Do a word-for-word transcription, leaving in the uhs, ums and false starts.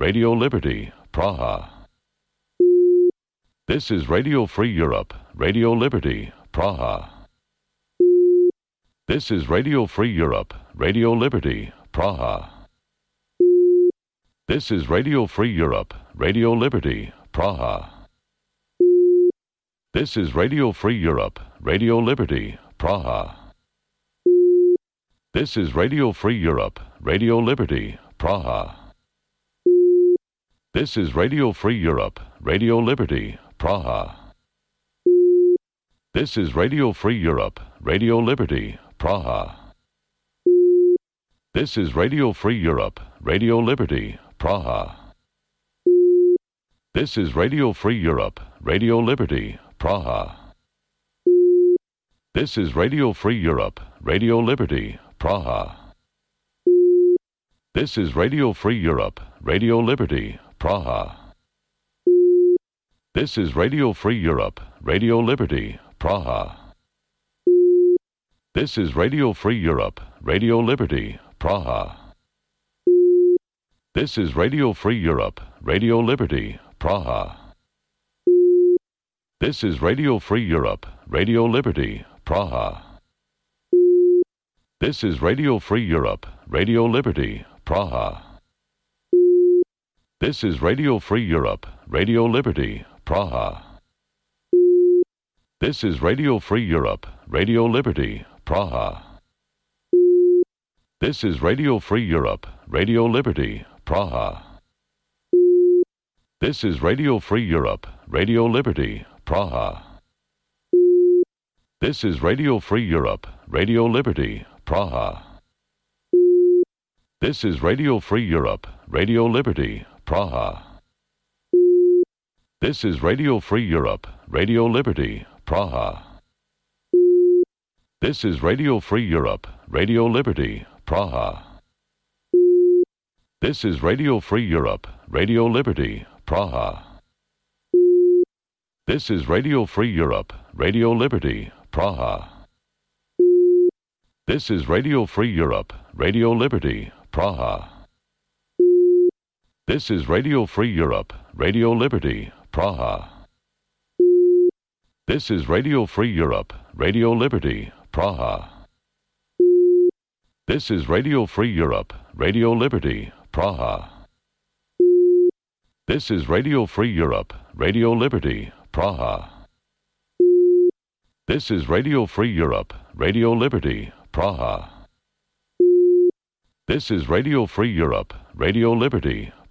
Radio Liberty, Praha. This is Radio Free Europe, Radio Liberty, Praha. This is Radio Free Europe, Radio Liberty, Praha. This is Radio Free Europe, Radio Liberty, Praha. This is Radio Free Europe, Radio Liberty, Praha. This is Radio Free Europe, Radio Liberty, Praha. This is Radio Free Europe, Radio Liberty, Praha. This is Radio Free Europe, Radio Liberty, Praha. This is Radio Free Europe, Radio Liberty, Praha. This is Radio Free Europe, Radio Liberty, Praha. This is Radio Free Europe, Radio Liberty, Praha. This is Radio Free Europe, Radio Liberty, Praha. This is Radio Free Europe, Radio Liberty, Praha. This is Radio Free Europe, Radio Liberty, Praha. This is Radio Free Europe, Radio Liberty, Praha. This is Radio Free Europe, Radio Liberty, Praha. This is Radio Free Europe, Radio Liberty, Praha. This is Radio Free Europe, Radio Liberty, Praha. This is Radio Free Europe, Radio Liberty, Praha. This is Radio Free Europe, Radio Liberty, Praha. This is Radio Free Europe, Radio Liberty, Praha. This is Radio Free Europe, Radio Liberty, Praha. This is Radio Free Europe, Radio Liberty, Praha. This is Radio Free Europe, Radio Liberty, Praha. This is Radio Free Europe, Radio Liberty, Praha. This is Radio Free Europe, Radio Liberty, Praha. This is Radio Free Europe, Radio Liberty, Praha. This is Radio Free Europe, Radio Liberty, Praha. This is Radio Free Europe, Radio Liberty, Praha. This is Radio Free Europe, Radio Liberty, Praha. This is Radio Free Europe, Radio Liberty, Praha. This is Radio Free Europe, Radio Liberty, Praha. This is Radio Free Europe, Radio Liberty, Praha. This is Radio Free Europe, Radio Liberty,